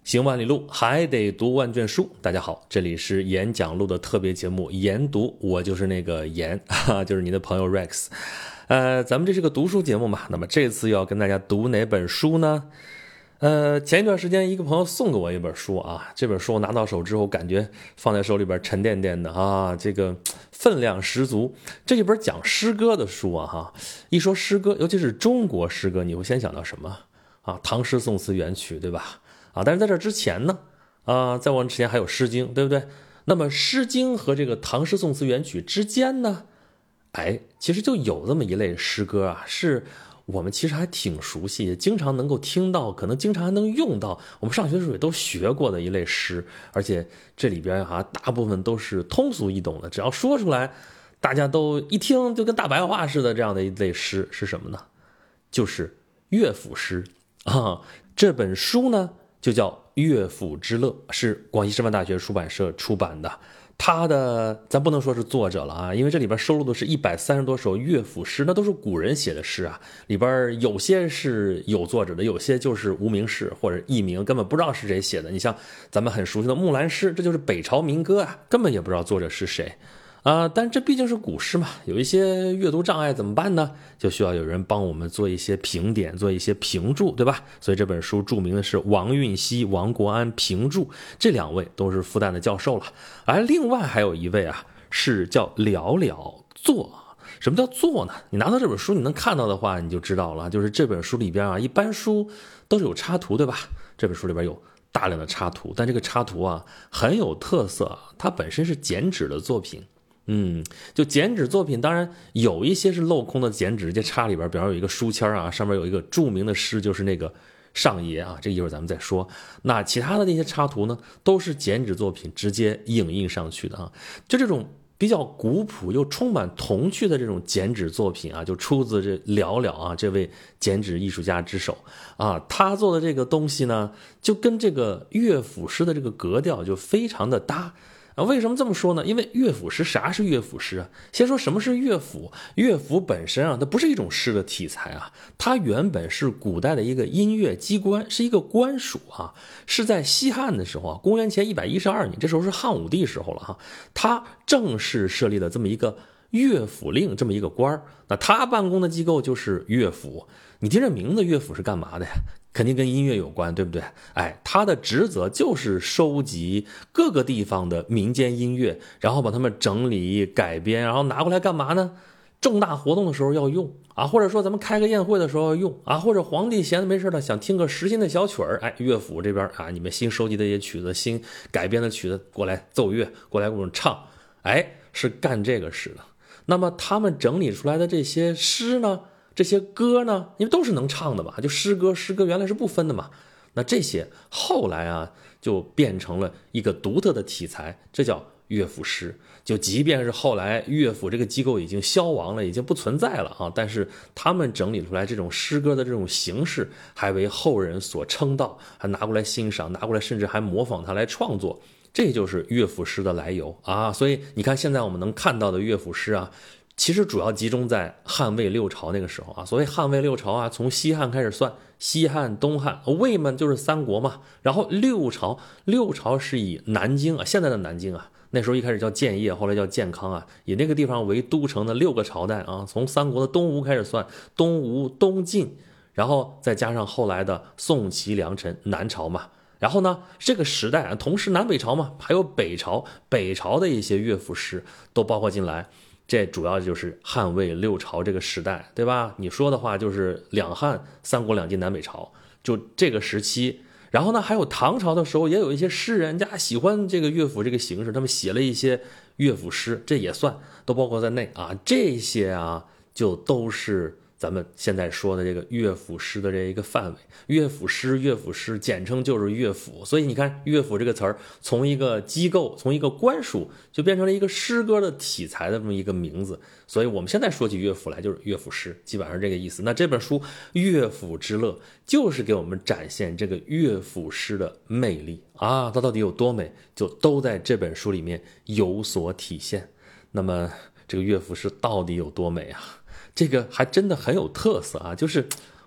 行万里路，还得读万卷书。大家好，这里是演讲录的特别节目研读，我就是那个研，就是你的朋友 Rex。咱们这是个读书节目嘛，那么这次要跟大家读哪本书呢？前一段时间一个朋友送给我一本书啊，这本书我拿到手之后，感觉放在手里边沉甸甸的啊，这个分量十足。这一本讲诗歌的书啊，哈，一说诗歌，尤其是中国诗歌，你会先想到什么啊？唐诗宋词元曲，对吧？啊，但是在这之前呢，在我之前还有《诗经》，对不对？那么《诗经》和这个唐诗宋词元曲之间呢，其实就有这么一类诗歌啊，是我们其实还挺熟悉，也经常能够听到，可能经常还能用到，我们上学的时候也都学过的一类诗，而且这里边大部分都是通俗易懂的，只要说出来，大家都一听就跟大白话似的，这样的一类诗是什么呢？就是乐府诗啊。这本书呢就叫《乐府之乐》，是广西师范大学出版社出版的。他的咱不能说是作者了啊，因为这里边收录的是130多首乐府诗，那都是古人写的诗啊，里边有些是有作者的，有些就是无名氏或者佚名，根本不知道是谁写的。你像咱们很熟悉的《木兰诗》，这就是北朝民歌啊，根本也不知道作者是谁但这毕竟是古诗嘛，有一些阅读障碍怎么办呢？就需要有人帮我们做一些评点，做一些评注，对吧？所以这本书著名的是王运熙、王国安评注，这两位都是复旦的教授了。而另外还有一位是叫了了作。什么叫作呢？你拿到这本书你能看到的话，你就知道了，就是这本书里边一般书都是有插图，对吧？这本书里边有大量的插图，但这个插图很有特色，它本身是剪纸的作品。就剪纸作品，当然有一些是镂空的剪纸，直接插里边，比方有一个书签上面有一个著名的诗，就是那个上爷这一会儿咱们再说。那其他的那些插图呢，都是剪纸作品直接影印上去的就这种比较古朴又充满童趣的这种剪纸作品就出自这了了这位剪纸艺术家之手他做的这个东西呢，就跟这个乐府诗的这个格调就非常的搭。为什么这么说呢？因为乐府诗，啥是乐府诗先说什么是乐府。乐府本身它不是一种诗的题材它原本是古代的一个音乐机关，是一个官署是在西汉的时候公元前112年，这时候是汉武帝时候了他正式设立了这么一个乐府令这么一个官那他办公的机构就是乐府。你听这名字，乐府是干嘛的呀？肯定跟音乐有关，对不对？他的职责就是收集各个地方的民间音乐，然后把它们整理改编，然后拿过来干嘛呢？重大活动的时候要用或者说咱们开个宴会的时候要用或者皇帝闲的没事了想听个时新的小曲儿，乐府这边你们新收集的一些曲子，新改编的曲子过来奏乐，过来给我们唱，是干这个事的。那么他们整理出来的这些诗呢，这些歌呢，因为都是能唱的嘛，就诗歌原来是不分的嘛。那这些后来就变成了一个独特的题材，这叫乐府诗。就即便是后来乐府这个机构已经消亡了，已经不存在了但是他们整理出来这种诗歌的这种形式，还为后人所称道，还拿过来欣赏，拿过来甚至还模仿它来创作。这就是乐府诗的来由所以你看现在我们能看到的乐府诗其实主要集中在汉魏六朝那个时候所谓汉魏六朝从西汉开始算，西汉、东汉，魏嘛就是三国嘛，然后六朝是以南京现在的南京那时候一开始叫建业，后来叫建康以那个地方为都城的6个朝代从三国的东吴开始算，东吴、东晋，然后再加上后来的宋齐梁陈南朝嘛。然后呢，这个时代同时南北朝嘛，还有北朝的一些乐府诗都包括进来。这主要就是汉魏六朝这个时代，对吧？你说的话就是两汉、三国、两晋、南北朝，就这个时期。然后呢，还有唐朝的时候，也有一些诗人家喜欢这个乐府这个形式，他们写了一些乐府诗，这也算都包括在内这些就都是咱们现在说的这个乐府诗的这一个范围。乐府诗简称就是乐府。所以你看乐府这个词儿，从一个机构，从一个官署，就变成了一个诗歌的题材的这么一个名字。所以我们现在说起乐府来就是乐府诗，基本上这个意思。那这本书《乐府之乐》就是给我们展现这个乐府诗的魅力它到底有多美，就都在这本书里面有所体现。那么这个乐府诗到底有多美这个还真的很有特色就是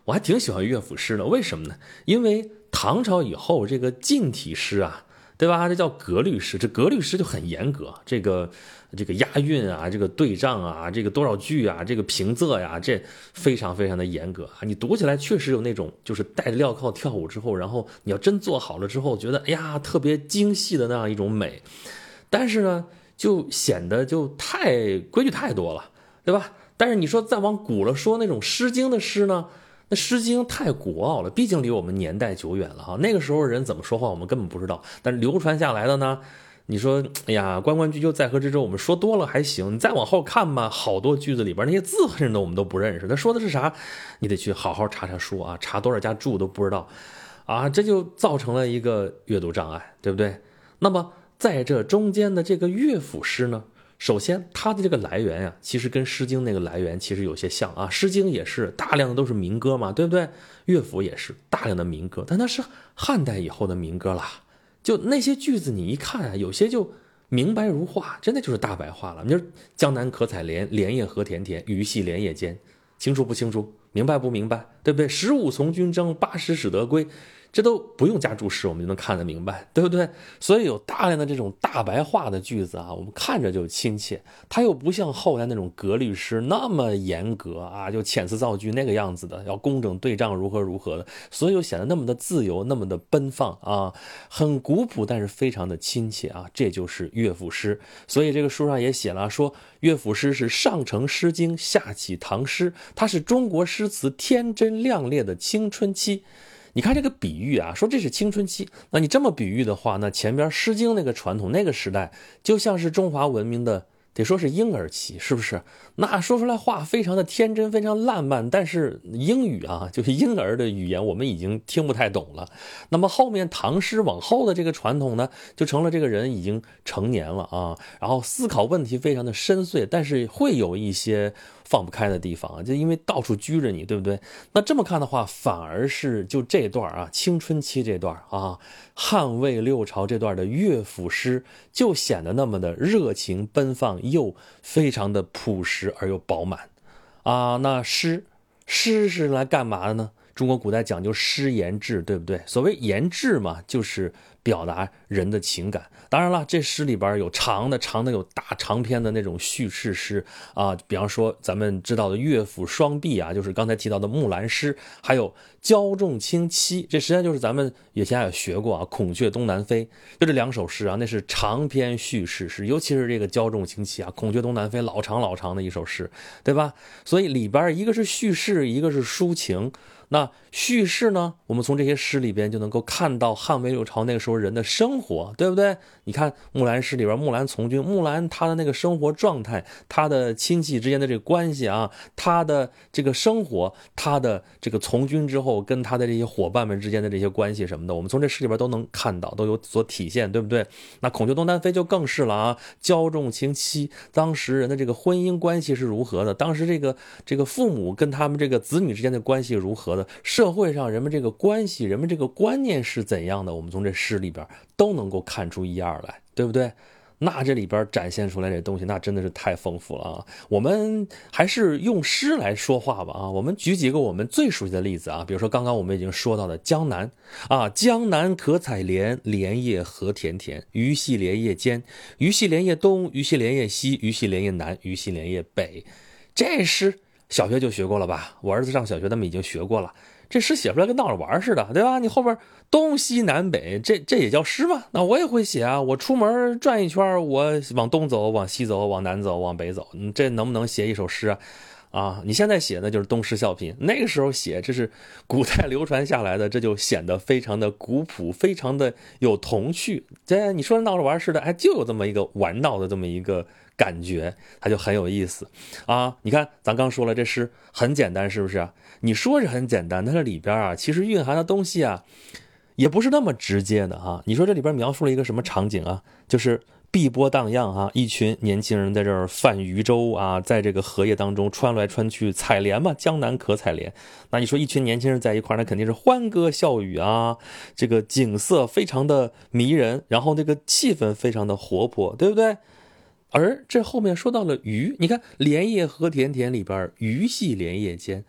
我还挺喜欢乐府诗的，为什么呢？因为唐朝以后这个近体诗啊，对吧？这叫格律诗，这格律诗就很严格，这个押韵啊，这个对仗啊，这个多少句啊，这个平仄呀，这非常非常的严格啊。你读起来确实有那种就是带着镣铐跳舞之后，然后你要真做好了之后，觉得哎呀特别精细的那样一种美。但是呢，就显得就太规矩太多了，对吧？但是你说再往古了说，那种《诗经》的诗呢，那《诗经》太古奥了，毕竟离我们年代久远了哈。那个时候人怎么说话，我们根本不知道。但是流传下来的呢，你说，哎呀，关关雎鸠，在河之洲，我们说多了还行。你再往后看吧，好多句子里边那些字甚至我们都不认识，他说的是啥？你得去好好查查书啊，查多少家注都不知道啊，这就造成了一个阅读障碍，对不对？那么在这中间的这个乐府诗呢？首先，它的这个来源呀，其实跟《诗经》那个来源其实有些像啊，《诗经》也是大量的都是民歌嘛，对不对？乐府也是大量的民歌，但它是汉代以后的民歌啦。就那些句子你一看啊，有些就明白如画，真的就是大白话了。你说江南可采莲，莲叶何田田，鱼戏莲叶间，清楚不清楚？明白不明白？对不对？15从军征，80始得归。这都不用加注释，我们就能看得明白，对不对？所以有大量的这种大白话的句子啊，我们看着就亲切。它又不像后来那种格律诗那么严格啊，就遣词造句那个样子的，要工整对仗如何如何的，所以又显得那么的自由，那么的奔放啊，很古朴，但是非常的亲切啊。这就是乐府诗。所以这个书上也写了，说乐府诗是上承《诗经》，下启唐诗，它是中国诗词天真亮烈的青春期。你看这个比喻啊，说这是青春期，那你这么比喻的话，那前边《诗经》那个传统那个时代，就像是中华文明的，得说是婴儿期，是不是？那说出来话非常的天真，非常烂漫，但是英语啊，就是婴儿的语言，我们已经听不太懂了。那么后面唐诗往后的这个传统呢，就成了这个人已经成年了啊，然后思考问题非常的深邃，但是会有一些放不开的地方，就因为到处拘着你，对不对？那这么看的话，反而是就这段啊，青春期这段啊，汉魏六朝这段的乐府诗，就显得那么的热情奔放，又非常的朴实而又饱满啊。那诗是来干嘛的呢？中国古代讲究诗言志，对不对？所谓言志嘛，就是表达人的情感。当然了，这诗里边有长的有大长篇的那种叙事诗啊，比方说咱们知道的乐府双璧啊，就是刚才提到的木兰诗，还有焦仲卿妻，这实际上就是咱们以前也学过啊，孔雀东南飞，就这两首诗啊，那是长篇叙事诗，尤其是这个焦仲卿妻啊，孔雀东南飞老长的一首诗，对吧？所以里边一个是叙事，一个是抒情。那叙事呢，我们从这些诗里边就能够看到汉魏六朝那个时候人的生活，对不对？你看木兰诗里边，木兰从军，木兰她的那个生活状态，她的亲戚之间的这个关系啊，她的这个生活，她的这个从军之后跟她的这些伙伴们之间的这些关系什么的，我们从这诗里边都能看到，都有所体现，对不对？那孔雀东南飞就更是了啊，焦仲卿妻，当时人的这个婚姻关系是如何的？当时这个父母跟他们这个子女之间的关系如何的？社会上人们这个关系，人们这个观念是怎样的？我们从这诗里边都能够看出一二来，对不对？那这里边展现出来这东西，那真的是太丰富了啊！我们还是用诗来说话吧啊！我们举几个我们最熟悉的例子啊，比如说刚刚我们已经说到的江南啊，江南可采莲，莲叶何田田，鱼戏莲叶间，鱼戏莲叶东，鱼戏莲叶西，鱼戏莲叶南，鱼戏莲叶北。这诗小学就学过了吧？我儿子上小学，他们已经学过了。这诗写出来跟闹着玩似的，对吧？你后边东西南北，这也叫诗吗？那我也会写啊。我出门转一圈，我往东走，往西走，往南走，往北走，这能不能写一首诗啊？啊，你现在写的就是东施效颦，那个时候写这是古代流传下来的，这就显得非常的古朴，非常的有童趣。这你说闹着玩似的，就有这么一个玩闹的这么一个感觉，它就很有意思啊！你看，咱刚说了，这诗很简单，是不是啊？你说是很简单，但是里边啊，其实蕴含的东西啊，也不是那么直接的啊。你说这里边描述了一个什么场景啊？就是碧波荡漾啊，一群年轻人在这儿泛渔舟啊，在这个荷叶当中穿来穿去，采莲嘛，江南可采莲。那你说一群年轻人在一块儿，那肯定是欢歌笑语啊，这个景色非常的迷人，然后这个气氛非常的活泼，对不对？而这后面说到了鱼，你看莲叶何田田里边，鱼戏莲叶间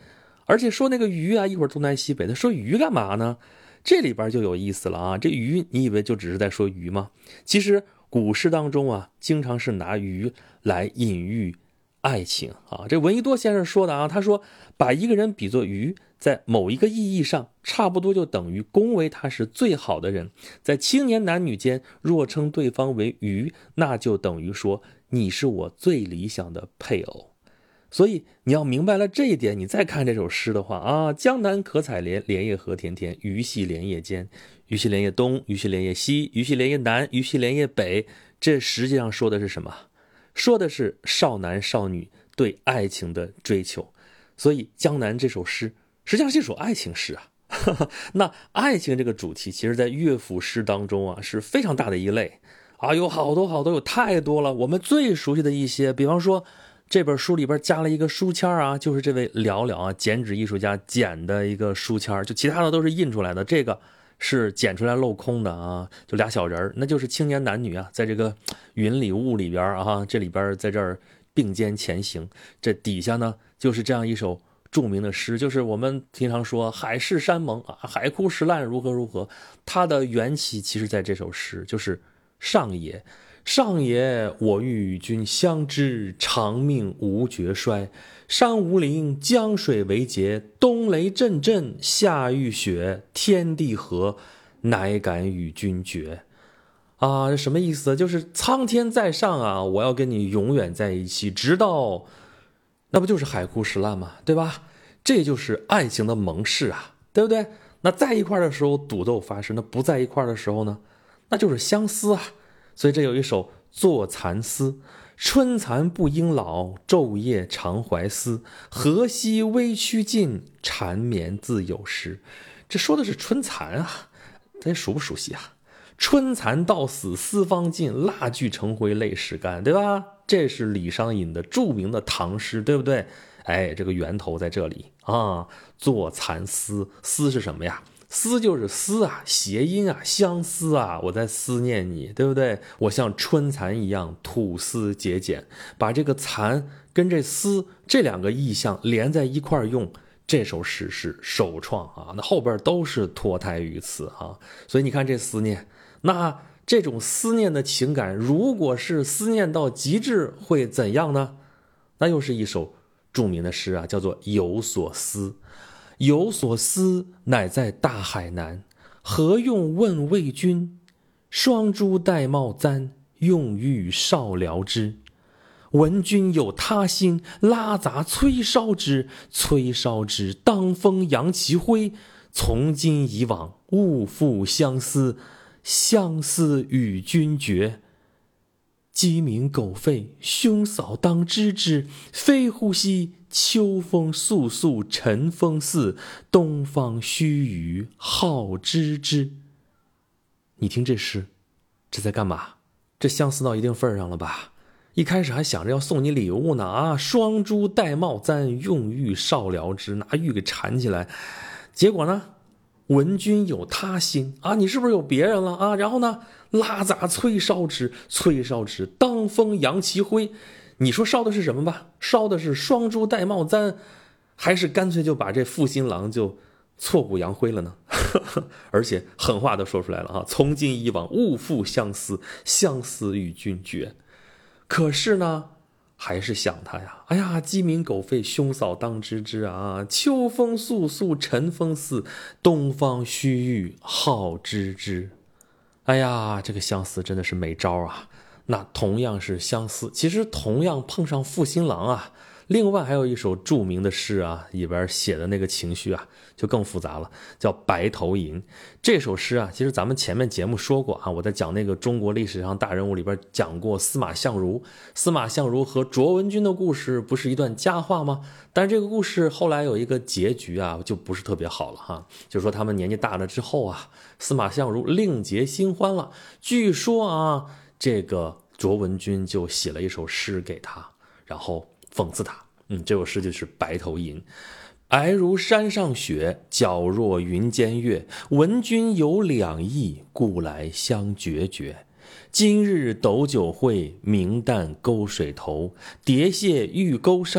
而且说那个鱼啊，一会儿东南西北的，说鱼干嘛呢？这里边就有意思了啊！这鱼，你以为就只是在说鱼吗？其实古诗当中啊，经常是拿鱼来隐喻爱情啊。这闻一多先生说的啊，他说把一个人比作鱼，在某一个意义上，差不多就等于恭维他是最好的人。在青年男女间，若称对方为鱼，那就等于说你是我最理想的配偶。所以你要明白了这一点，你再看这首诗的话啊，江南可采莲，莲叶何田田，鱼戏莲叶间，鱼戏莲叶东，鱼戏莲叶西，鱼戏莲叶南，鱼戏莲叶北。这实际上说的是什么？说的是少男少女对爱情的追求。所以江南这首诗实际上是一首爱情诗啊。那爱情这个主题其实在乐府诗当中啊是非常大的一类啊，有好多有太多了。我们最熟悉的一些，比方说这本书里边加了一个书签啊，就是这位寥寥啊剪纸艺术家剪的一个书签，就其他的都是印出来的，这个是剪出来镂空的啊，就俩小人，那就是青年男女啊，在这个云里雾里边啊，这里边在这儿并肩前行，这底下呢就是这样一首著名的诗，就是我们经常说海誓山盟啊，海枯石烂如何，它的缘起其实在这首诗，就是上也。上也，我欲与君相知，长命无绝衰。山无陵，江水为竭，冬雷阵阵，夏欲雪，天地合，乃敢与君绝。啊，这什么意思？就是苍天在上啊，我要跟你永远在一起，直到，那不就是海枯石烂吗？对吧？这就是爱情的盟誓啊，对不对？那在一块的时候赌斗发誓，那不在一块的时候呢，那就是相思啊。所以这有一首坐蚕丝，春蚕不应老，昼夜常怀思。何夕微躯尽，缠绵自有时。这说的是春蚕啊，大家熟不熟悉啊？春蚕到死丝方尽，蜡炬成灰泪始干，对吧？这是李商隐的著名的唐诗，对不对？哎，这个源头在这里啊。坐蚕丝，丝是什么呀？思就是思啊，谐音啊，相思啊，我在思念你，对不对？我像春蚕一样吐丝结茧，把这个蚕跟这丝这两个意象连在一块用，这首诗是首创啊。那后边都是脱胎于此啊。所以你看这思念，那这种思念的情感，如果是思念到极致，会怎样呢？那又是一首著名的诗啊，叫做《有所思》。有所思，乃在大海南。何用问魏君？双珠玳瑁簪，用玉少聊之。闻君有他心，拉杂催烧之。催烧之，当风扬其灰。从今以往，勿复相思。相思与君绝。鸡鸣狗吠，兄嫂当知之。非呼吸，秋风簌簌晨风似，东方须臾好知之。你听这诗，这在干嘛？这相思到一定份上了吧？一开始还想着要送你礼物呢啊！双珠玳瑁簪，用玉少聊之，拿玉给缠起来。结果呢？闻君有他心啊，你是不是有别人了啊？然后呢，拉杂催烧之，催烧之，当风扬其灰。你说烧的是什么吧？烧的是双珠玳瑁簪，还是干脆就把这负心郎就挫骨扬灰了呢？而且狠话都说出来了啊！从今以往，勿复相思，相思与君绝。可是呢，还是想他呀！哎呀，鸡鸣狗吠，兄嫂当知之啊！秋风簌簌，晨风似，东方须臾好知之。哎呀，这个相思真的是没招啊！那同样是相思，其实同样碰上负心郎啊。另外还有一首著名的诗啊，里边写的那个情绪啊，就更复杂了，叫《白头吟》。这首诗啊，其实咱们前面节目说过啊，我在讲那个中国历史上大人物里边讲过司马相如。司马相如和卓文君的故事不是一段佳话吗？但是这个故事后来有一个结局啊，就不是特别好了哈。就是说他们年纪大了之后啊，司马相如另结新欢了。据说啊，这个卓文君就写了一首诗给他，然后讽刺他。这首诗就是《白头吟》。皑如山上雪，皎若云间月。闻君有两意，故来相决绝。今日斗酒会，明旦沟水头。蝶谢玉钩上，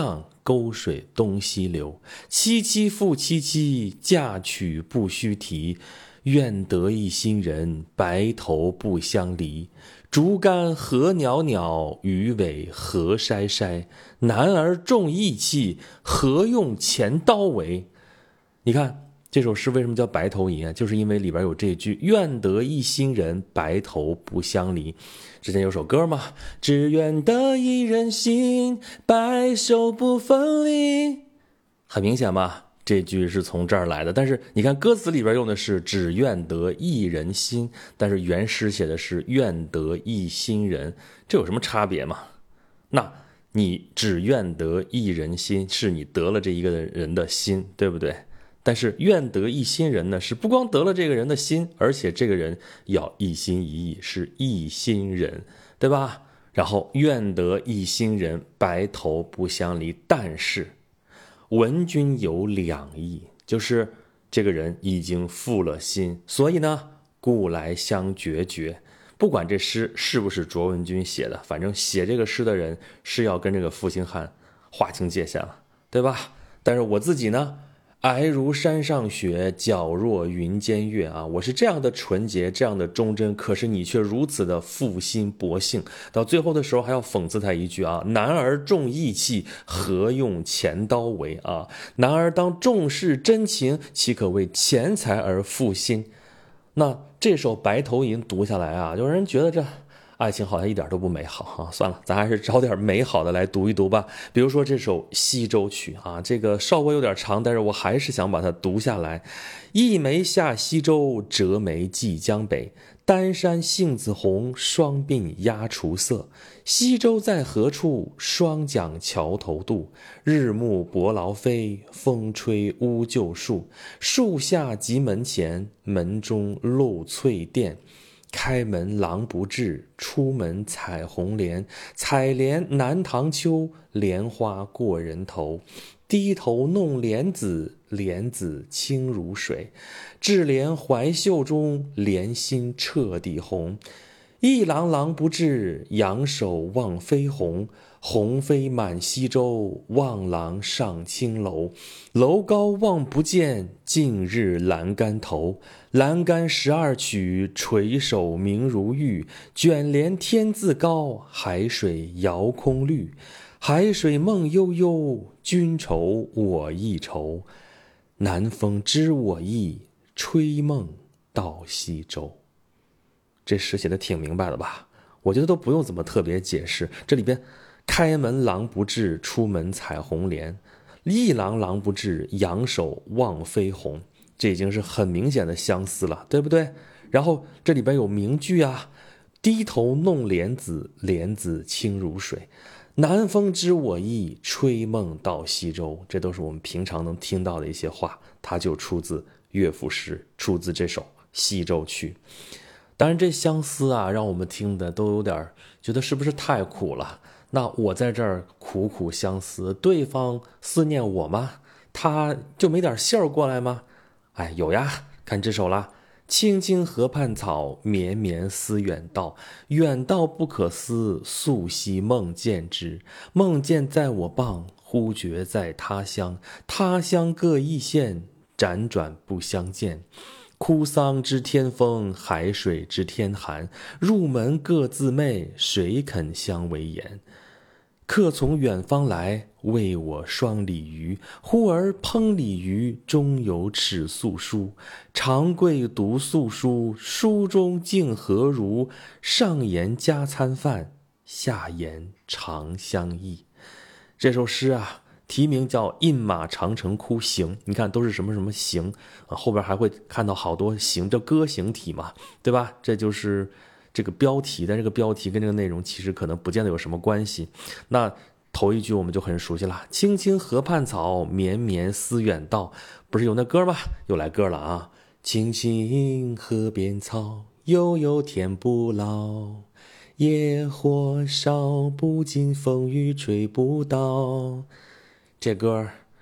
沟水东西流。萋萋复萋萋，嫁娶不须提。愿得一心人，白头不相离。竹竿何袅袅，鱼尾何筛筛。男儿重义气，何用钱刀为？你看这首诗为什么叫白头吟啊？就是因为里边有这句愿得一心人，白头不相离。之前有首歌嘛，只愿得一人心，白首不分离。很明显嘛，这句是从这儿来的。但是你看歌词里边用的是只愿得一人心，但是原诗写的是愿得一心人，这有什么差别吗？那你只愿得一人心，是你得了这一个人的心，对不对？但是愿得一心人呢，是不光得了这个人的心，而且这个人要一心一意，是一心人，对吧？然后愿得一心人，白头不相离。但是闻君有两意，就是这个人已经负了心，所以呢，故来相决绝。不管这诗是不是卓文君写的，反正写这个诗的人是要跟这个负心汉划清界限了，对吧？但是我自己呢，皑如山上雪，皎若云间月啊！我是这样的纯洁，这样的忠贞，可是你却如此的负心薄幸。到最后的时候还要讽刺他一句啊：男儿重义气，何用钱刀为啊？男儿当重视真情，岂可为钱财而负心？那这首白头吟读下来啊，有人觉得这爱情好像一点都不美好啊！算了，咱还是找点美好的来读一读吧。比如说这首《西洲曲》啊，这个稍微有点长，但是我还是想把它读下来。一眉下西洲，折眉寄江北。丹山杏子红，双鬓鸦雏色。西洲在何处？双桨桥头渡。日暮伯劳飞，风吹乌桕树。树下及门前，门中露翠殿。开门狼不至，出门采红莲。采莲南塘秋，莲花过人头。低头弄莲子，莲子清如水。置莲怀袖中，莲心彻底红。一郎郎不至，仰首望飞鸿。鸿飞满西洲，望郎上青楼。楼高望不见，近日栏杆头。栏杆12曲，垂首明如玉。卷帘天自高，海水遥空绿。海水梦悠悠，君愁我亦愁。南风知我意，吹梦到西洲。这诗写的挺明白的吧？我觉得都不用怎么特别解释。这里边开门狼不至，出门采红莲。一郎郎不至，仰首望飞鸿。这已经是很明显的相似了，对不对？然后这里边有名句啊，低头弄莲子，莲子清如水。南风知我意，吹梦到西洲。这都是我们平常能听到的一些话，它就出自乐府诗，出自这首《西洲曲》。当然这相思啊，让我们听的都有点觉得是不是太苦了？那我在这儿苦苦相思，对方思念我吗？他就没点信儿过来吗？哎，有呀，看这首啦。青青河畔草，绵绵思远道。远道不可思，素昔梦见之。梦见在我傍，忽觉在他乡。他乡各异县，辗转不相见。哭丧知天风，海水知天寒。入门各自媚，谁肯相为言？客从远方来，为我双鲤鱼。忽而烹鲤鱼，中有尺素书。长贵读素书，书中竟何如？上言加餐饭，下言长相忆。这首诗啊，题名叫《饮马长城哭行》，你看都是什么什么行啊，后边还会看到好多行，叫歌行体嘛，对吧？这就是这个标题，但这个标题跟这个内容其实可能不见得有什么关系。那头一句我们就很熟悉了，青青河畔草，绵绵思远道。不是有那歌吗？又来歌了啊！青青河边草，悠悠天不老。野火烧不尽，风雨吹不倒。这歌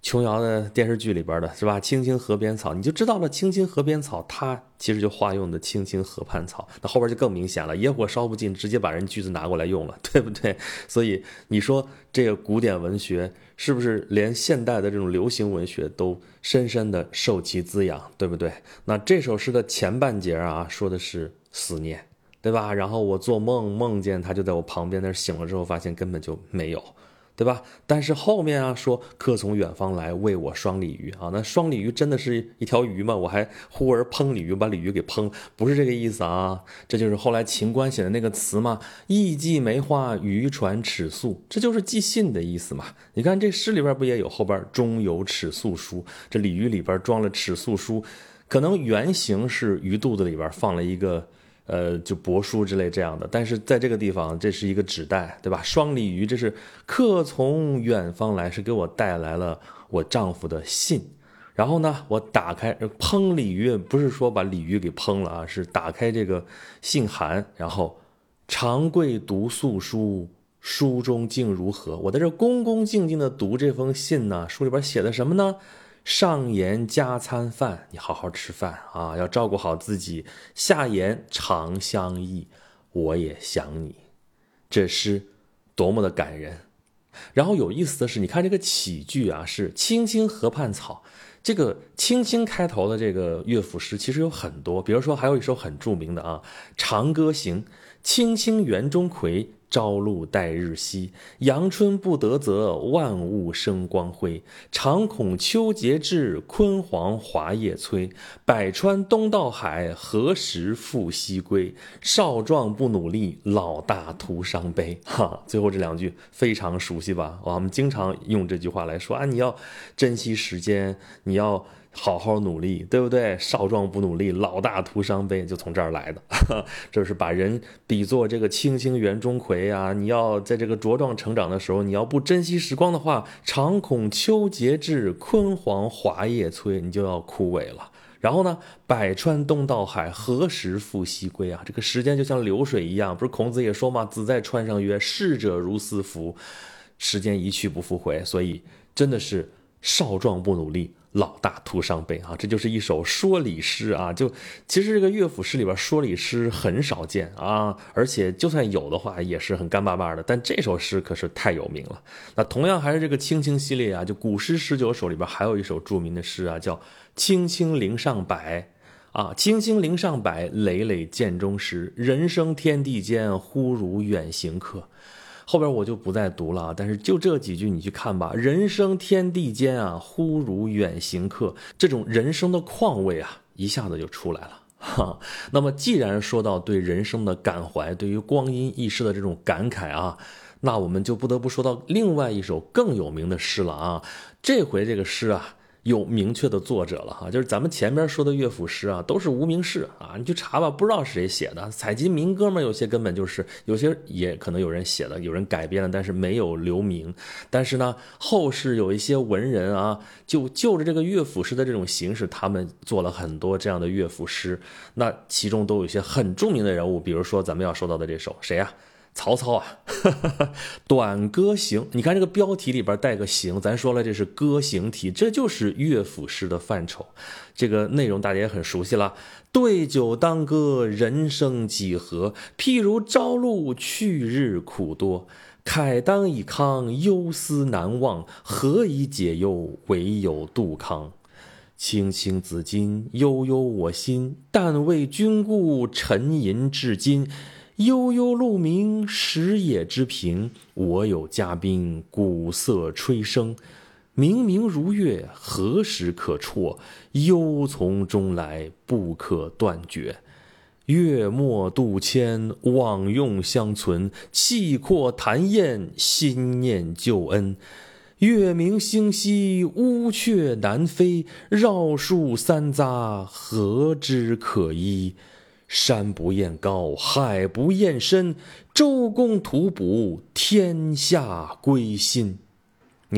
琼瑶的电视剧里边的是吧？青青河边草，你就知道了。青青河边草，它其实就化用的青青河畔草。那后边就更明显了，野火烧不尽，直接把人句子拿过来用了，对不对？所以你说这个古典文学是不是连现代的这种流行文学都深深的受其滋养，对不对？那这首诗的前半截啊，说的是思念，对吧？然后我做梦梦见他就在我旁边，但是醒了之后发现根本就没有。对吧？但是后面啊说客从远方来为我双鲤鱼啊，那双鲤鱼真的是一条鱼吗？我还忽而烹鲤鱼，把鲤鱼给烹，不是这个意思啊。这就是后来秦观写的那个词嘛，意寄梅花渔船尺素，这就是寄信的意思嘛。你看这诗里边不也有后边中有尺素书，这鲤鱼里边装了尺素书，可能原型是鱼肚子里边放了一个就帛书之类这样的，但是在这个地方，这是一个纸袋，对吧？双鲤鱼，这是客从远方来，是给我带来了我丈夫的信。然后呢，我打开烹鲤鱼，不是说把鲤鱼给烹了啊，是打开这个信函，然后长贵读素书，书中竟如何？我在这恭恭敬敬的读这封信呢，书里边写的什么呢？上言加餐饭，你好好吃饭啊，要照顾好自己。下言常相忆，我也想你。这诗多么的感人。然后有意思的是，你看这个起句啊，是青青河畔草。这个青青开头的这个乐府诗其实有很多，比如说还有一首很著名的啊，《长歌行》，青青园中葵，朝露待日晞，阳春布德泽，万物生光辉。常恐秋节至，焜黄华叶衰。百川东到海，何时复西归？少壮不努力，老大徒伤悲。哈，最后这两句非常熟悉吧？我们经常用这句话来说啊，你要珍惜时间，你要好好努力，对不对？少壮不努力，老大徒伤悲，就从这儿来的。这是把人比作这个青青园中葵啊，你要在这个茁壮成长的时候，你要不珍惜时光的话，常恐秋节至，焜黄华叶衰，你就要枯萎了。然后呢，百川东到海，何时复西归啊？这个时间就像流水一样，不是孔子也说嘛，子在川上曰，逝者如斯夫，时间一去不复回。所以真的是少壮不努力，老大徒伤悲啊！这就是一首说理诗啊。就其实这个乐府诗里边说理诗很少见啊，而且就算有的话也是很干巴巴的。但这首诗可是太有名了。那同样还是这个青青系列啊，就古诗19首里边还有一首著名的诗啊，叫《青青陵上柏》啊，青青陵上柏，累累涧中石。人生天地间，忽如远行客。后边我就不再读了，但是就这几句你去看吧。人生天地间啊，忽如远行客，这种人生的况味啊，一下子就出来了。哈，那么既然说到对人生的感怀，对于光阴易逝的这种感慨啊，那我们就不得不说到另外一首更有名的诗了啊。这回这个诗啊，有明确的作者了哈，就是咱们前边说的乐府诗啊，都是无名氏啊，你去查吧，不知道是谁写的。采集民歌嘛，有些根本就是，有些也可能有人写的，有人改编了，但是没有留名。但是呢，后世有一些文人啊，就着这个乐府诗的这种形式，他们做了很多这样的乐府诗。那其中都有一些很著名的人物，比如说咱们要说到的这首谁啊？曹操啊，短歌行，你看这个标题里边带个行，咱说了这是歌行体，这就是乐府诗的范畴。这个内容大家也很熟悉了，对酒当歌，人生几何？譬如朝露，去日苦多。慨当以慷，忧思难忘，何以解忧？唯有杜康。青青子衿，悠悠我心，但为君故，沉吟至今。悠悠鹿鸣，食野之苹，我有嘉宾，鼓瑟吹笙。明明如月，何时可辍？忧从中来，不可断绝。月末渡迁，往用相存，气阔谈宴，心念旧恩。月明星稀，乌鹊南飞，绕树三匝，何之可依？山不厌高，海不厌深，周公吐哺，天下归心。你看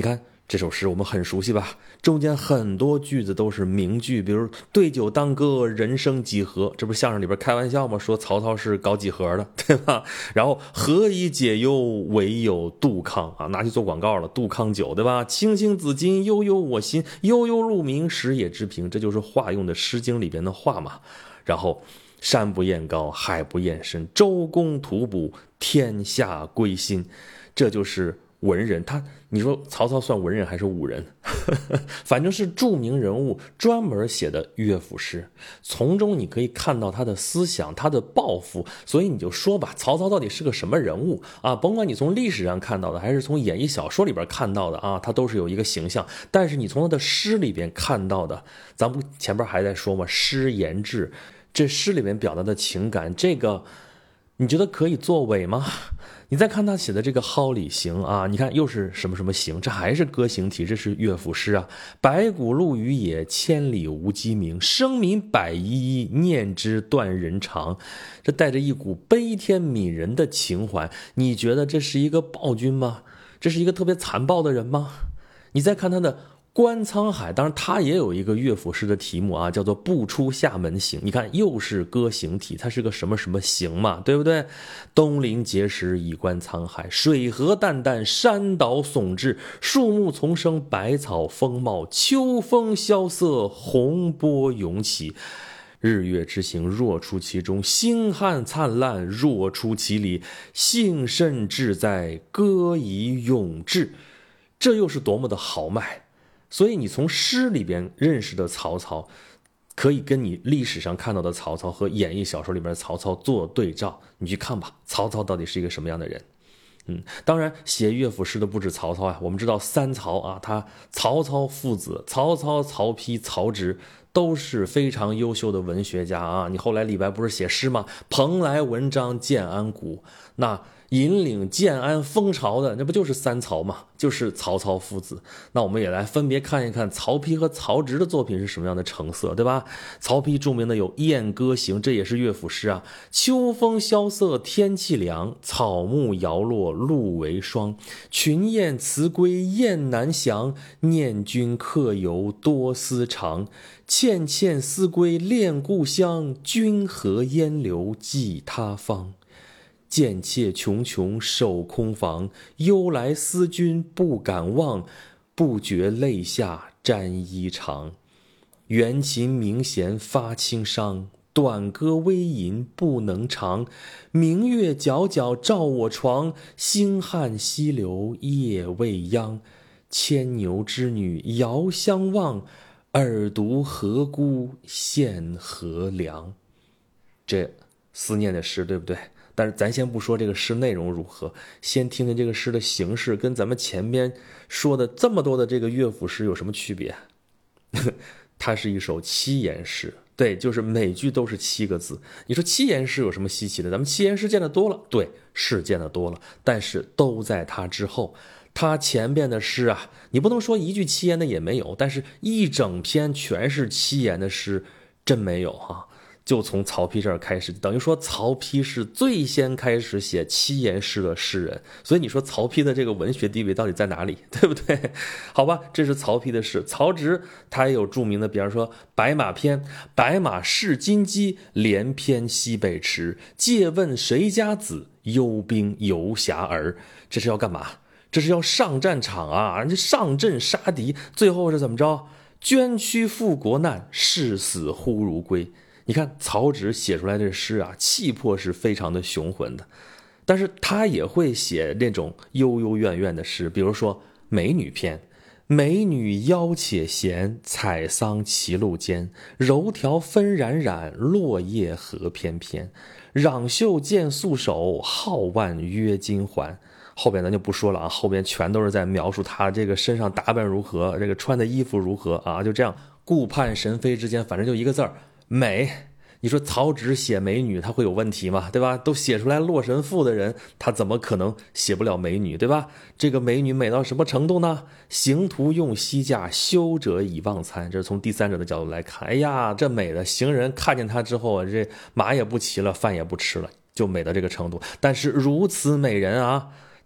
这首诗我们很熟悉吧？中间很多句子都是名句，比如对酒当歌，人生几何，这不是相声里边开玩笑吗？说曹操是搞几何的，对吧？然后何以解忧，唯有杜康啊，拿去做广告了，杜康酒，对吧？青青子衿，悠悠我心，悠悠鹿鸣，食野之苹，这就是化用的《诗经》里边的话嘛。然后山不厌高，海不厌深，周公吐哺，天下归心，这就是文人。你说曹操算文人还是武人？反正是著名人物专门写的乐府诗，从中你可以看到他的思想，他的抱负。所以你就说吧，曹操到底是个什么人物啊？甭管你从历史上看到的，还是从演义小说里边看到的啊，他都是有一个形象。但是你从他的诗里边看到的，咱们前边还在说嘛，诗言志，这诗里面表达的情感，这个你觉得可以作伪吗？你再看他写的这个《蒿里行》啊，你看又是什么什么行，这还是歌行体，这是乐府诗啊。白骨露于野，千里无鸡鸣，生民百依依，念之断人肠。这带着一股悲天悯人的情怀，你觉得这是一个暴君吗？这是一个特别残暴的人吗？你再看他的观沧海，当然他也有一个乐府诗的题目啊，叫做不出厦门行。你看又是歌行体，它是个什么什么行嘛，对不对？东临碣石，以观沧海，水河淡淡，山岛耸峙，树木丛生，百草丰茂，秋风萧瑟，洪波涌起，日月之行，若出其中，星汉灿烂，若出其里，幸甚至在，歌以咏志。这又是多么的豪迈。所以你从诗里边认识的曹操，可以跟你历史上看到的曹操和演义小说里边的曹操做对照，你去看吧，曹操到底是一个什么样的人。当然写乐府诗的不止曹操啊，我们知道三曹啊，他曹操父子，曹操、曹丕、曹植都是非常优秀的文学家啊。你后来李白不是写诗吗？蓬莱文章建安骨，那引领建安风潮的，那不就是三曹吗？就是曹操父子。那我们也来分别看一看曹丕和曹植的作品是什么样的成色，对吧？曹丕著名的有《燕歌行》，这也是乐府诗啊。秋风萧瑟，天气凉，草木摇落，露为霜。群雁辞归雁南翔，念君客游多思长。倩倩思归恋故乡，君何烟流寄他方。见妾茕茕守空房，忧来思君不敢忘，不觉泪下沾衣裳。缘琴鸣弦发轻伤，短歌微吟不能长。明月皎皎照我床，星汉西流夜未央。牵牛织女遥相望，耳独何辜献何良。这思念的诗，对不对？但是咱先不说这个诗内容如何，先听听这个诗的形式跟咱们前面说的这么多的这个乐府诗有什么区别。它是一首七言诗，对，就是每句都是7个字。你说七言诗有什么稀奇的？咱们七言诗见得多了，对，是见得多了，但是都在它之后。它前边的诗啊，你不能说一句7言的也没有，但是一整篇全是7言的诗，真没有啊。就从曹丕这儿开始，等于说曹丕是最先开始写7言诗的诗人，所以你说曹丕的这个文学地位到底在哪里，对不对？好吧，这是曹丕的诗。曹植他也有著名的，比方说《白马篇》，白马是金鸡，连翩西北驰。借问谁家子，幽兵游侠儿。这是要干嘛？这是要上战场啊，上阵杀敌，最后是怎么着？捐躯赴国难，视死忽如归。你看曹植写出来的诗啊，气魄是非常的雄浑的，但是他也会写那种幽幽怨怨的诗，比如说《美女篇》，美女腰且闲，采桑歧路间，柔条纷冉冉，落叶何翩翩。壤袖见素手，皓腕约金环。后边咱就不说了啊，后边全都是在描述他这个身上打扮如何，这个穿的衣服如何啊，就这样顾盼神飞之间，反正就一个字儿，美。你说曹植写美女他会有问题吗？对吧？都写出来洛神赋的人，他怎么可能写不了美女，对吧？这个美女美到什么程度呢？行徒用膝架，修者以忘餐。这是从第三者的角度来看，哎呀，这美的行人看见他之后，这马也不骑了，饭也不吃了，就美到这个程度。但是如此美人啊，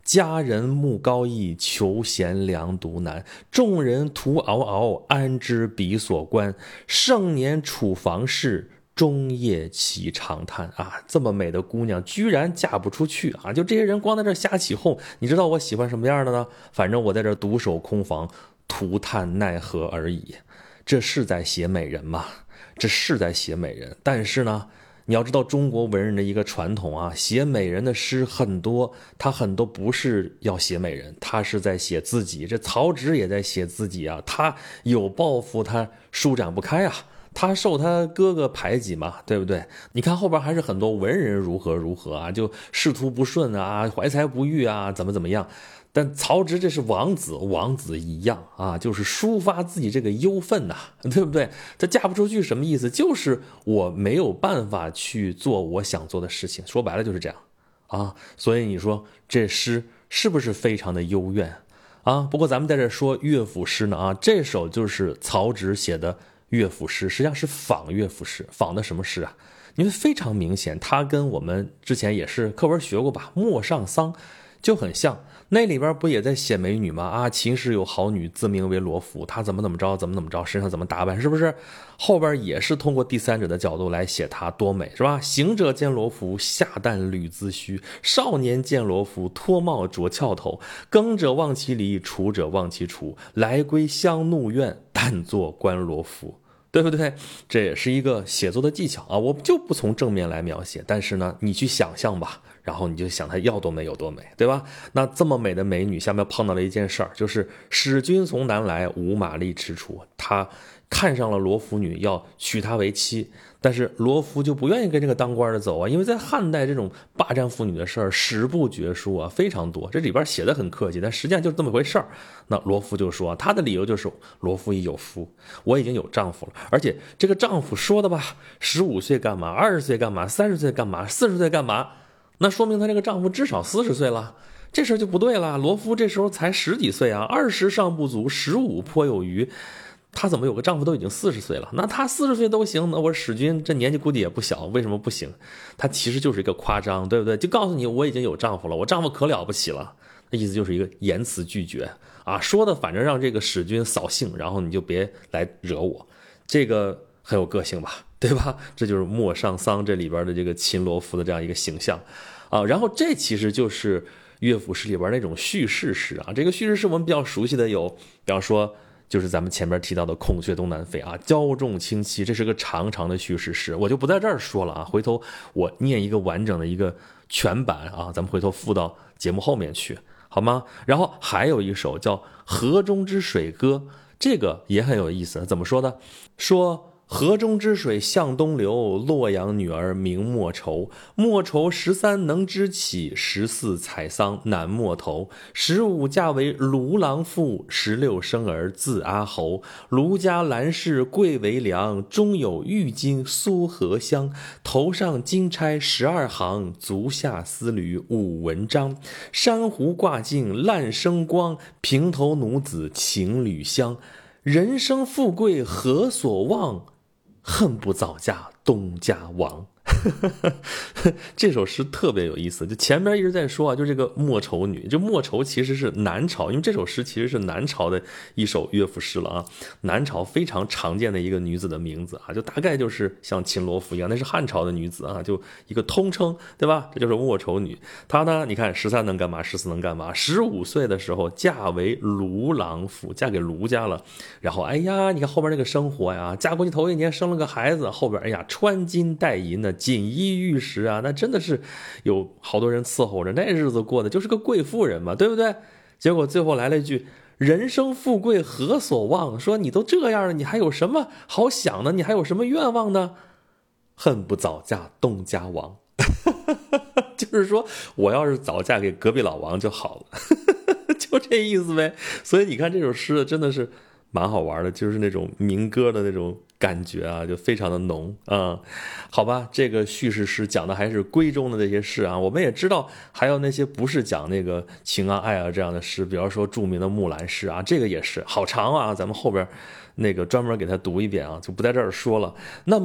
佳人慕高逸，求贤良独难。众人徒嗷嗷，安知彼所关？盛年处房事，终夜起长叹啊！这么美的姑娘居然嫁不出去啊！就这些人光在这瞎起哄，你知道我喜欢什么样的呢？反正我在这独守空房，徒叹奈何而已。这是在写美人吗？这是在写美人，但是呢，你要知道中国文人的一个传统啊，写美人的诗很多，他很多不是要写美人，他是在写自己。这曹植也在写自己啊，他有抱负，他舒展不开啊，他受他哥哥排挤嘛，对不对？你看后边还是很多文人如何啊，就仕途不顺啊，怀才不遇啊，怎么样。但曹植这是王子一样啊，就是抒发自己这个忧愤呐，对不对？他嫁不出去什么意思？就是我没有办法去做我想做的事情，说白了就是这样啊。所以你说这诗是不是非常的幽怨啊？不过咱们在这说乐府诗呢啊，这首就是曹植写的乐府诗，实际上是仿乐府诗，仿的什么诗啊？因为非常明显，它跟我们之前也是课文学过吧，《陌上桑》就很像。那里边不也在写美女吗？啊，秦时有好女，自名为罗浮，她怎么着，身上怎么打扮，是不是？后边也是通过第三者的角度来写她多美，是吧？行者见罗浮，下旦履髭须。少年见罗浮，脱帽着翘头。耕者忘其犁，锄者忘其锄。来归乡怒怨，但作观罗浮。对不对？这也是一个写作的技巧啊，我就不从正面来描写，但是呢，你去想象吧，然后你就想她要多美有多美，对吧？那这么美的美女，下面碰到了一件事儿，就是使君从南来，无马力迟出。他看上了罗浮女，要娶她为妻，但是罗浮就不愿意跟这个当官的走啊，因为在汉代这种霸占妇女的事儿史不绝书啊，非常多。这里边写的很客气，但实际上就是这么回事儿。那罗浮就说，他的理由就是罗浮已有夫，我已经有丈夫了，而且这个丈夫说的吧，15岁干嘛，20岁干嘛，30岁干嘛，40岁干嘛？那说明她这个丈夫至少40岁了。这事儿就不对了，罗浮这时候才10几岁啊，20尚不足，15颇有余。她怎么有个丈夫都已经40岁了？那她40岁都行，那我使君这年纪估计也不小，为什么不行？她其实就是一个夸张，对不对？就告诉你我已经有丈夫了，我丈夫可了不起了。那意思就是一个言辞拒绝啊，说的反正让这个使君扫兴，然后你就别来惹我，这个很有个性吧，对吧？这就是《陌上桑》这里边的这个秦罗浮的这样一个形象啊。然后这其实就是乐府诗里边那种叙事诗啊，这个叙事诗我们比较熟悉的有，比方说就是咱们前面提到的孔雀东南飞啊，骄纵清凄，这是个长长的叙事诗，我就不在这儿说了啊，回头我念一个完整的一个全版啊，咱们回头附到节目后面去，好吗？然后还有一首叫《河中之水歌》，这个也很有意思，怎么说呢？说河中之水向东流，洛阳女儿名莫愁。莫愁13能支起，14采桑难没头。15嫁为卢郎妇，16生儿字阿侯。卢家兰氏贵为良，中有玉金苏合香。头上金钗12行，足下丝履5文章。珊瑚挂镜烂生光，平头奴子情侣香。人生富贵何所望？恨不早嫁东家亡。这首诗特别有意思，就前面一直在说啊，就这个莫愁女，就莫愁其实是南朝，因为这首诗其实是南朝的一首乐府诗了啊，南朝非常常见的一个女子的名字啊，就大概就是像秦罗浮一样，那是汉朝的女子啊，就一个通称，对吧？这就是莫愁女。她呢，你看13能干嘛，14能干嘛，15岁的时候嫁为卢郎妇，嫁给卢家了，然后哎呀，你看后边那个生活呀，嫁过去头1年生了个孩子，后边哎呀穿金戴银的锦衣玉食啊，那真的是有好多人伺候着，那日子过的就是个贵妇人嘛，对不对？结果最后来了一句人生富贵何所望，说你都这样了，你还有什么好想的？你还有什么愿望呢？恨不早嫁东家王。就是说我要是早嫁给隔壁老王就好了。就这意思呗。所以你看这首诗真的是蛮好玩的，就是那种民歌的那种感觉啊，就非常的浓啊。好吧，这个叙事诗讲的还是闺中的这些事啊。我们也知道还有那些不是讲那个情啊爱啊这样的诗，比方说著名的木兰诗啊，这个也是好长啊，咱们后边那个专门给它读一遍啊，就不在这儿说了。那么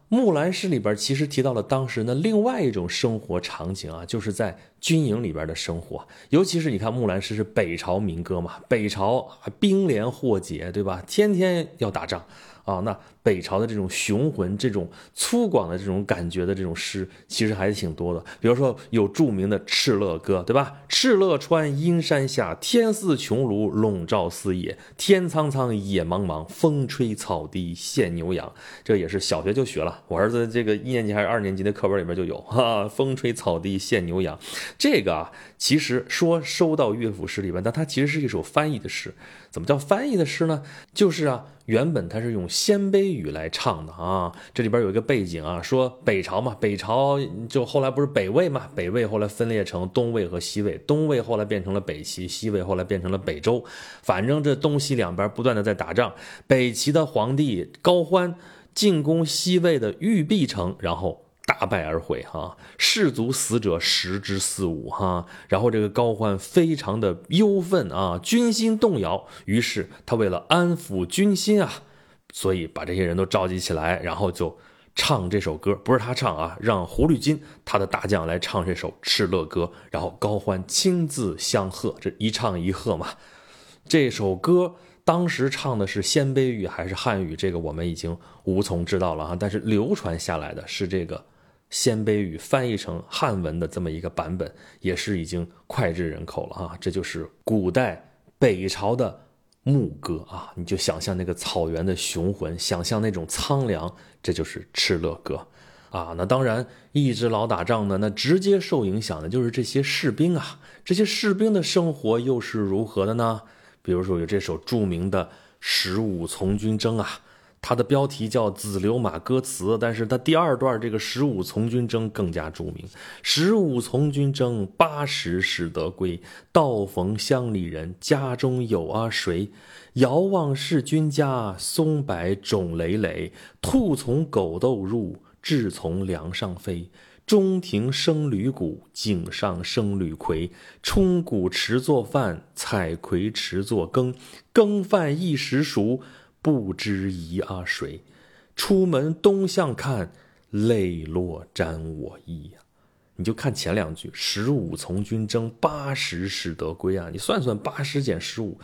木兰诗里边其实提到了当时的另外一种生活场景啊，就是在军营里边的生活。尤其是你看木兰诗是北朝民歌嘛，北朝兵连祸结，对吧？天天要打仗啊，那北朝的这种雄浑、这种粗犷的这种感觉的这种诗，其实还是挺多的。比如说有著名的《敕勒歌》，对吧？敕勒川，阴山下，天似穹庐，笼罩四野。天苍苍，野茫茫，风吹草低见牛羊。这也是小学就学了，我儿子这个1年级还是2年级的课本里面就有哈，风吹草低见牛羊。这个啊，其实说收到乐府诗里边，但它其实是一首翻译的诗。怎么叫翻译的诗呢？就是啊，原本它是用鲜卑语来唱的啊。这里边有一个背景啊，说北朝嘛，北朝就后来不是北魏嘛，北魏后来分裂成东魏和西魏，东魏后来变成了北齐，西魏后来变成了北周。反正这东西两边不断的在打仗。北齐的皇帝高欢进攻西魏的玉璧城，然后大败而回哈，士卒死者10之4、5哈，然后这个高欢非常的忧愤啊，军心动摇，于是他为了安抚军心啊，所以把这些人都召集起来，然后就唱这首歌，不是他唱啊，让胡律金他的大将来唱这首《敕勒歌》，然后高欢亲自相贺，这一唱一和嘛。这首歌当时唱的是鲜卑语还是汉语，这个我们已经无从知道了啊，但是流传下来的是这个鲜卑语翻译成汉文的这么一个版本，也是已经脍炙人口了啊！这就是古代北朝的牧歌啊，你就想象那个草原的雄浑，想象那种苍凉，这就是敕勒歌啊。那当然，一直老打仗呢，那直接受影响的就是这些士兵啊。这些士兵的生活又是如何的呢？比如说有这首著名的《15从军征》啊。它的标题叫《子流马歌词》，但是它第2段这个15从军征更加著名。15从军征，80始得归。道逢乡里人，家中有阿谁？遥望是君家，松柏冢累累。兔从狗窦入，雉从梁上飞。中庭生吕鼓，井上生吕逵。冲鼓持作饭，采葵持作羹。羹饭一时熟，不知宜阿谁？出门东向看，泪落沾我衣呀。你就看前2句，15从军征，80始得归啊！你算算80减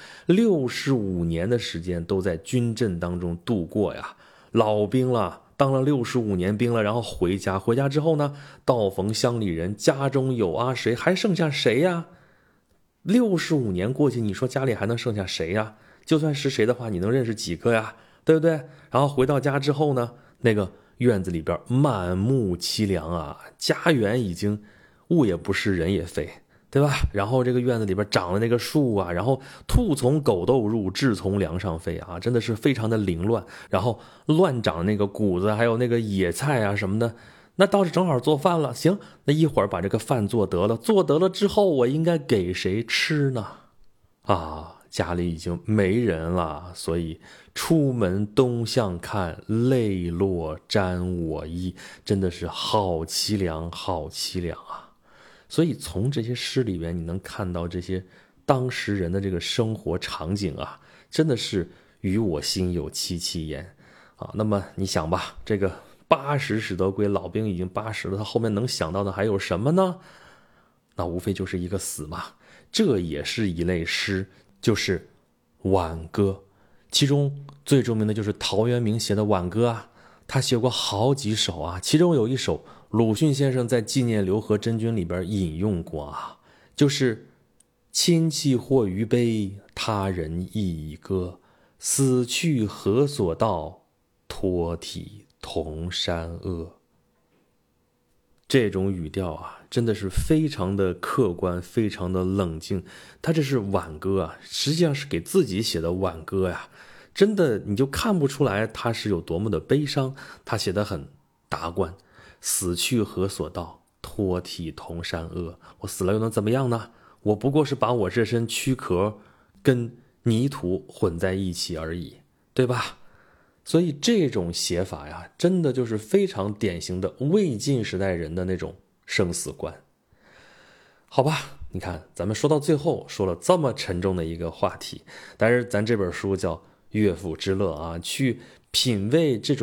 15，65年的时间都在军阵当中度过呀，老兵了，当了65年兵了，然后回家之后呢，道逢乡里人，家中有阿谁？还剩下谁呀？65年过去，你说家里还能剩下谁呀？就算是谁的话，你能认识几个呀？对不对？然后回到家之后呢，那个院子里边满目凄凉啊，家园已经物也不是，人也废，对吧？然后这个院子里边长了那个树啊，然后兔从狗窦入，雉从梁上飞啊，真的是非常的凌乱。然后乱长那个谷子，还有那个野菜啊什么的，那倒是正好做饭了。行，那一会儿把这个饭做得了之后，我应该给谁吃呢？啊，家里已经没人了，所以出门东向看，泪落沾我衣，真的是好凄凉，好凄凉啊！所以从这些诗里面，你能看到这些当时人的这个生活场景啊，真的是与我心有戚戚焉啊。那么你想吧，这个80始得归，老兵已经80了，他后面能想到的还有什么呢？那无非就是一个死嘛。这也是一类诗，就是挽歌。其中最著名的就是陶渊明写的挽歌啊，他写过好几首啊，其中有一首鲁迅先生在纪念刘和真君里边引用过啊，就是亲戚或余悲，他人亦已歌。死去何所道，托体同山阿。这种语调啊，真的是非常的客观，非常的冷静。他这是挽歌啊，实际上是给自己写的挽歌呀。真的，你就看不出来他是有多么的悲伤。他写得很达观，死去何所道，托体同山阿。我死了又能怎么样呢？我不过是把我这身躯壳跟泥土混在一起而已，对吧？所以这种写法呀，真的就是非常典型的魏晋时代人的那种生死观。好吧，你看咱们说到最后说了这么沉重的一个话题，但是咱这本书叫《乐府之乐》啊，去品味这种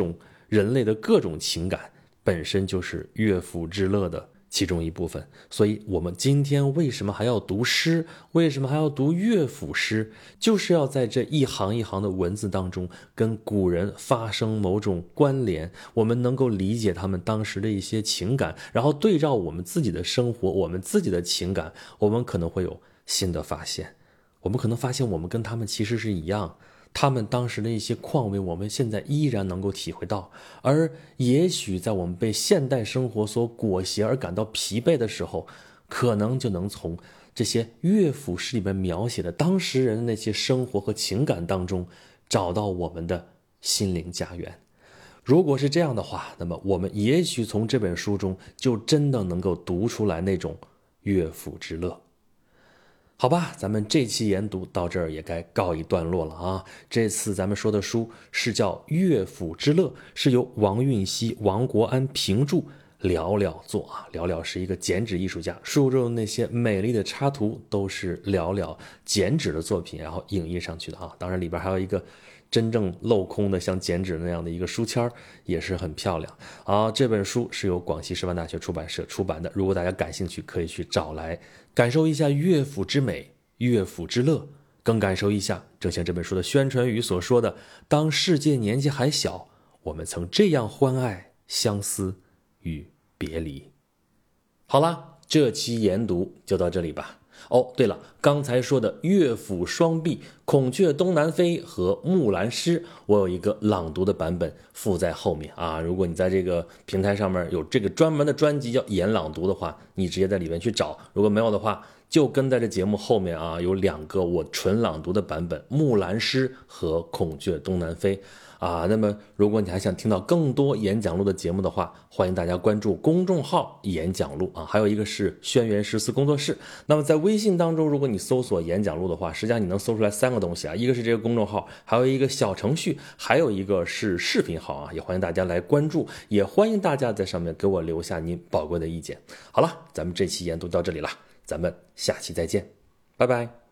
人类的各种情感本身就是乐府之乐的其中一部分。所以我们今天为什么还要读诗，为什么还要读乐府诗，就是要在这一行一行的文字当中跟古人发生某种关联，我们能够理解他们当时的一些情感，然后对照我们自己的生活，我们自己的情感，我们可能会有新的发现。我们可能发现我们跟他们其实是一样，他们当时的一些况味我们现在依然能够体会到，而也许在我们被现代生活所裹挟而感到疲惫的时候，可能就能从这些乐府诗里面描写的当时人的那些生活和情感当中找到我们的心灵家园。如果是这样的话，那么我们也许从这本书中就真的能够读出来那种乐府之乐。好吧，咱们这期研读到这儿也该告一段落了啊。这次咱们说的书是叫《乐府之乐》，是由王运熙、王国安评注，了了作啊。了了是一个剪纸艺术家，书中那些美丽的插图都是了了剪纸的作品，然后影印上去的啊。当然里边还有一个真正镂空的像剪纸那样的一个书签，也是很漂亮啊。这本书是由广西师范大学出版社出版的，如果大家感兴趣可以去找来感受一下乐府之美，乐府之乐，更感受一下正像这本书的宣传语所说的，当世界年纪还小，我们曾这样欢爱相思与别离。好啦，这期研读就到这里吧。哦，对了，刚才说的乐府双璧、孔雀东南飞和木兰诗，我有一个朗读的版本附在后面啊。如果你在这个平台上面有这个专门的专辑叫演朗读的话，你直接在里面去找，如果没有的话，就跟在这节目后面啊，有2个我纯朗读的版本，木兰诗和孔雀东南飞啊。那么如果你还想听到更多演讲录的节目的话，欢迎大家关注公众号演讲录啊，还有一个是轩辕十四工作室。那么在微信当中，如果你搜索演讲录的话，实际上你能搜出来3个东西啊，一个是这个公众号，还有一个小程序，还有一个是视频号啊，也欢迎大家来关注，也欢迎大家在上面给我留下您宝贵的意见。好了，咱们这期研读到这里了，咱们下期再见，拜拜。